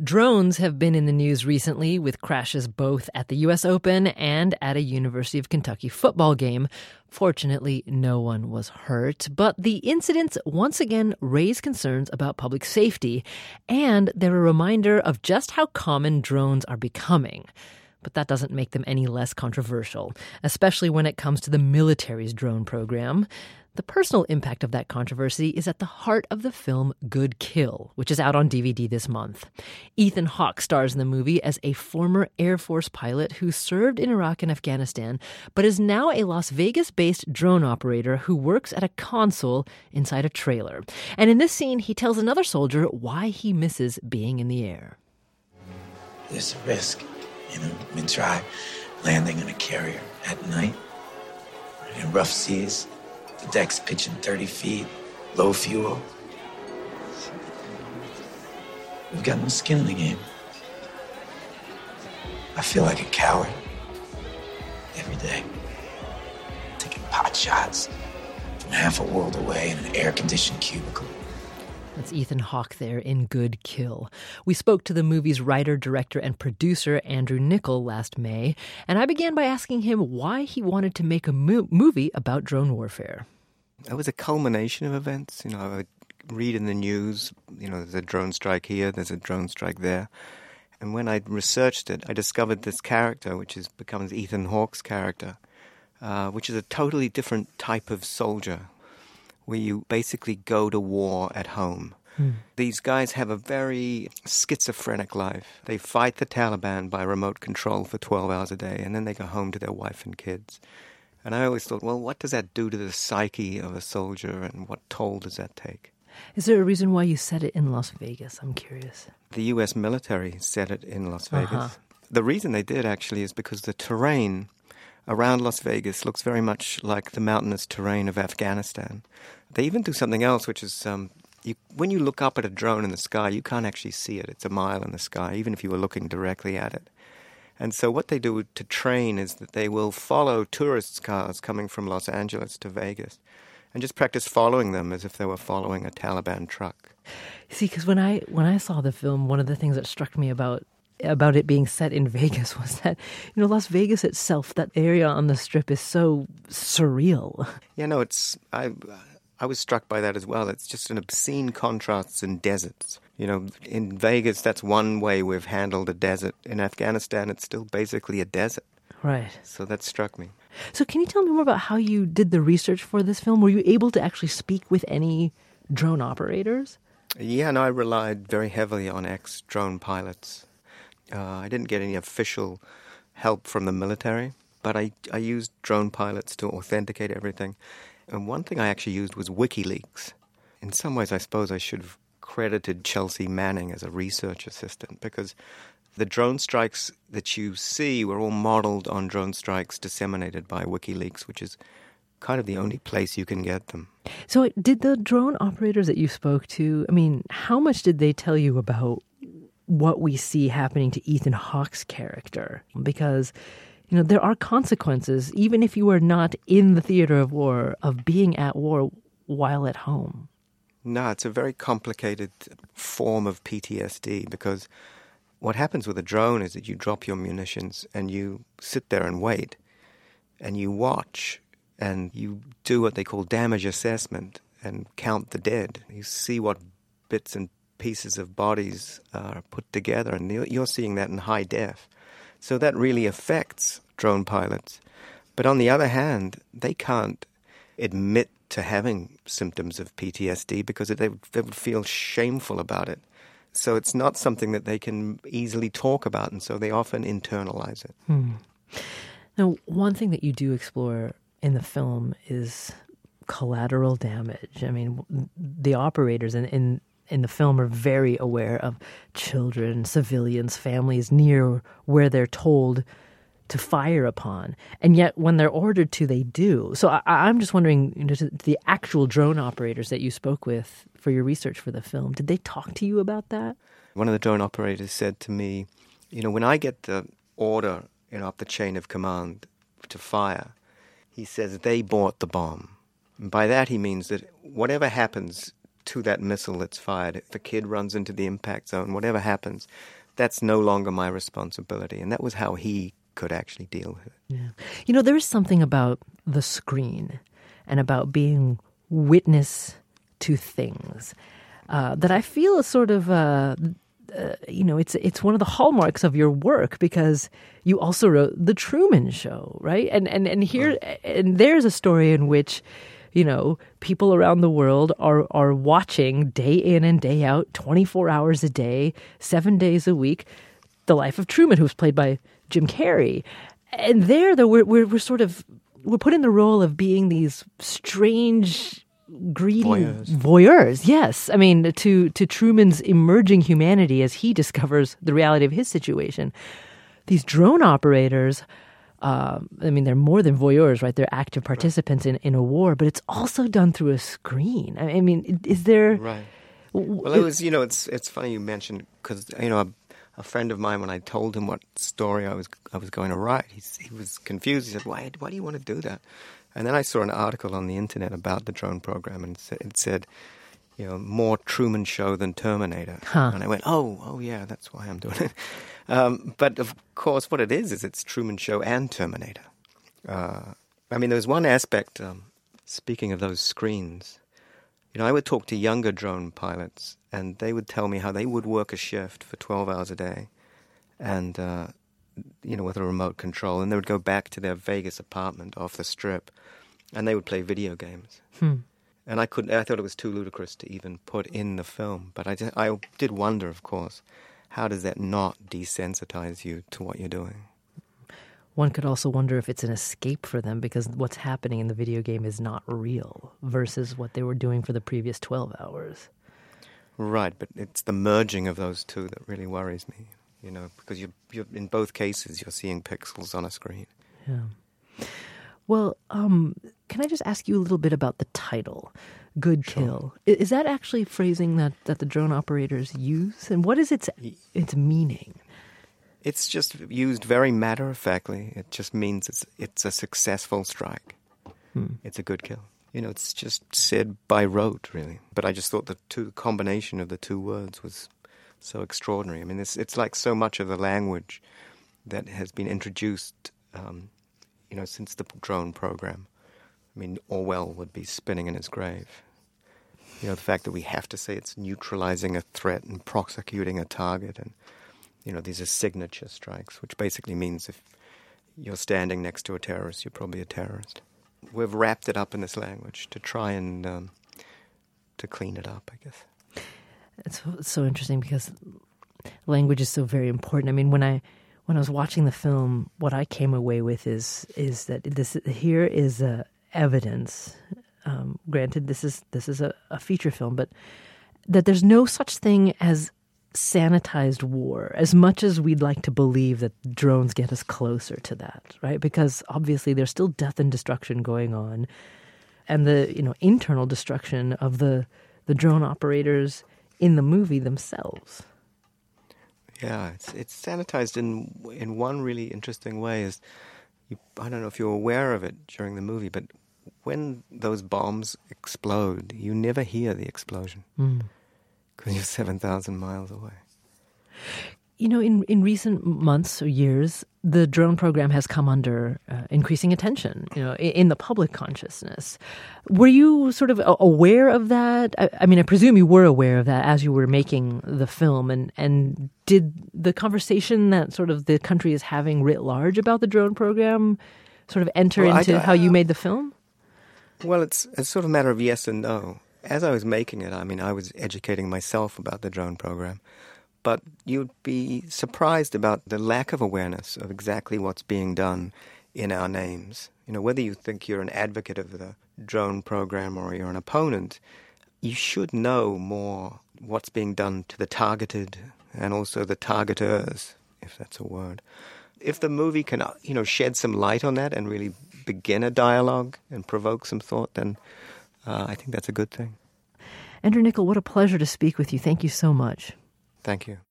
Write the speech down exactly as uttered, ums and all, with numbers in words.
Drones have been in the news recently with crashes both at the U S Open and at a University of Kentucky football game. Fortunately, no one was hurt, but the incidents once again raise concerns about public safety, and they're a reminder of just how common drones are becoming. But that doesn't make them any less controversial, especially when it comes to the military's drone program. The personal impact of that controversy is at the heart of the film Good Kill, which is out on D V D this month. Ethan Hawke stars in the movie as a former Air Force pilot who served in Iraq and Afghanistan, but is now a Las Vegas-based drone operator who works at a console inside a trailer. And in this scene, he tells another soldier why he misses being in the air. There's a risk, you know, I mean, try landing in a carrier at night in rough seas. The deck's pitching thirty feet, low fuel. We've got no skin in the game. I feel like a coward every day, taking pot shots from half a world away in an air-conditioned cubicle. That's Ethan Hawke there in Good Kill. We spoke to the movie's writer, director, and producer, Andrew Niccol, last May, and I began by asking him why he wanted to make a mo- movie about drone warfare. It was a culmination of events. You know, I would read in the news, you know, there's a drone strike here, there's a drone strike there. And when I researched it, I discovered this character, which is becomes Ethan Hawke's character, uh, which is a totally different type of soldier, where you basically go to war at home. Hmm. These guys have a very schizophrenic life. They fight the Taliban by remote control for twelve hours a day, and then they go home to their wife and kids. And I always thought, well, what does that do to the psyche of a soldier, and what toll does that take? Is there a reason why you set it in Las Vegas? I'm curious. The U S military set it in Las Vegas. Uh-huh. The reason they did, actually, is because the terrain around Las Vegas looks very much like the mountainous terrain of Afghanistan. They even do something else, which is um, you, when you look up at a drone in the sky, you can't actually see it. It's a mile in the sky, even if you were looking directly at it. And so what they do to train is that they will follow tourists' cars coming from Los Angeles to Vegas and just practice following them as if they were following a Taliban truck. See, because when I when I saw the film, one of the things that struck me about about it being set in Vegas was that, you know, Las Vegas itself, that area on the Strip, is so surreal. Yeah, no, it's I I was struck by that as well. It's just an obscene contrasts in deserts. You know, in Vegas, that's one way we've handled a desert. In Afghanistan, it's still basically a desert. Right. So that struck me. So can you tell me more about how you did the research for this film? Were you able to actually speak with any drone operators? Yeah, no, I relied very heavily on ex-drone pilots. Uh, I didn't get any official help from the military, but I, I used drone pilots to authenticate everything. And one thing I actually used was WikiLeaks. In some ways, I suppose I should have credited Chelsea Manning as a research assistant, because the drone strikes that you see were all modeled on drone strikes disseminated by WikiLeaks, which is kind of the only place you can get them. So did the drone operators that you spoke to, I mean, how much did they tell you about what we see happening to Ethan Hawke's character? Because, you know, there are consequences, even if you are not in the theater of war, of being at war while at home. No, it's a very complicated form of P T S D, because what happens with a drone is that you drop your munitions and you sit there and wait and you watch and you do what they call damage assessment and count the dead. You see what bits and pieces of bodies are put together, and you're seeing that in high def. So that really affects drone pilots. But on the other hand, they can't admit to having symptoms of P T S D because they, they would feel shameful about it. So it's not something that they can easily talk about, and so they often internalize it. Hmm. Now, one thing that you do explore in the film is collateral damage. I mean, the operators in, in, in the film are very aware of children, civilians, families near where they're told to fire upon. And yet when they're ordered to, they do. So I, I'm just wondering, you know, the actual drone operators that you spoke with for your research for the film, did they talk to you about that? One of the drone operators said to me, you know, when I get the order, you know, up the chain of command to fire, he says they bought the bomb. And by that he means that whatever happens to that missile that's fired. If a kid runs into the impact zone, whatever happens, that's no longer my responsibility. And that was how he could actually deal with it. Yeah. You know, there is something about the screen and about being witness to things uh, that I feel is sort of, uh, uh, you know, it's it's one of the hallmarks of your work, because you also wrote The Truman Show, right? And and and here right. and there's a story in which, you know, people around the world are are watching day in and day out, twenty-four hours a day, seven days a week, the life of Truman, who was played by Jim Carrey. And there, though, we're we're, we're sort of we're put in the role of being these strange, greedy voyeurs. voyeurs. Yes, I mean, to to Truman's emerging humanity as he discovers the reality of his situation. These drone operators, um, I mean, they're more than voyeurs, right? They're active participants right. in, in a war, but it's also done through a screen. I mean, is there... Right. Well, it was, you know, it's it's funny you mentioned, because, you know, a, a friend of mine, when I told him what story I was I was going to write, he, he was confused. He said, why, why do you want to do that? And then I saw an article on the internet about the drone program, and it said, you know, more Truman Show than Terminator. Huh. And I went, oh, oh yeah, that's why I'm doing it. Um, but of course, what it is, is it's Truman Show and Terminator. Uh, I mean, there was one aspect, um, speaking of those screens, you know, I would talk to younger drone pilots, and they would tell me how they would work a shift for twelve hours a day, and, uh, you know, with a remote control, and they would go back to their Vegas apartment off the strip, and they would play video games. Hmm. And I couldn't, I thought it was too ludicrous to even put in the film, but I, just, I did wonder, of course, how does that not desensitize you to what you're doing? One could also wonder if it's an escape for them, because what's happening in the video game is not real versus what they were doing for the previous twelve hours. Right, but it's the merging of those two that really worries me, you know, because you're, you're, in both cases you're seeing pixels on a screen. Yeah. Well, um, can I just ask you a little bit about the title, Good Kill? Sure. Is that actually phrasing that, that the drone operators use? And what is its its meaning? It's just used very matter-of-factly. It just means it's it's a successful strike. Hmm. It's a good kill. You know, it's just said by rote, really. But I just thought the two combination of the two words was so extraordinary. I mean, it's it's like so much of the language that has been introduced, um, you know, since the drone program. I mean, Orwell would be spinning in his grave. You know, the fact that we have to say it's neutralizing a threat and prosecuting a target, and you know, these are signature strikes, which basically means if you're standing next to a terrorist, you're probably a terrorist. We've wrapped it up in this language to try and um, to clean it up, I guess. It's, it's so interesting because language is so very important. I mean, when I when I was watching the film, what I came away with is is that this here is uh, evidence. Um, granted, this is this is a, a feature film, but that there's no such thing as sanitized war, as much as we'd like to believe that drones get us closer to that, right? Because obviously there's still death and destruction going on, and the, you know, internal destruction of the the drone operators in the movie themselves. Yeah, it's it's sanitized in in one really interesting way. Is you, I don't know if you're aware of it during the movie, but when those bombs explode, you never hear the explosion. Mm. Because you're seven thousand miles away. You know, in, in recent months or years, the drone program has come under uh, increasing attention, you know, in, in the public consciousness. Were you sort of aware of that? I, I mean, I presume you were aware of that as you were making the film. And, and did the conversation that sort of the country is having writ large about the drone program sort of enter well, into I, how you made the film? Well, it's, it's sort of a matter of yes and no. As I was making it, I mean, I was educating myself about the drone program, but you'd be surprised about the lack of awareness of exactly what's being done in our names. You know, whether you think you're an advocate of the drone program or you're an opponent, you should know more what's being done to the targeted and also the targeters, if that's a word. If the movie can, you know, shed some light on that and really begin a dialogue and provoke some thought, then Uh, I think that's a good thing. Andrew Niccol, what a pleasure to speak with you. Thank you so much. Thank you.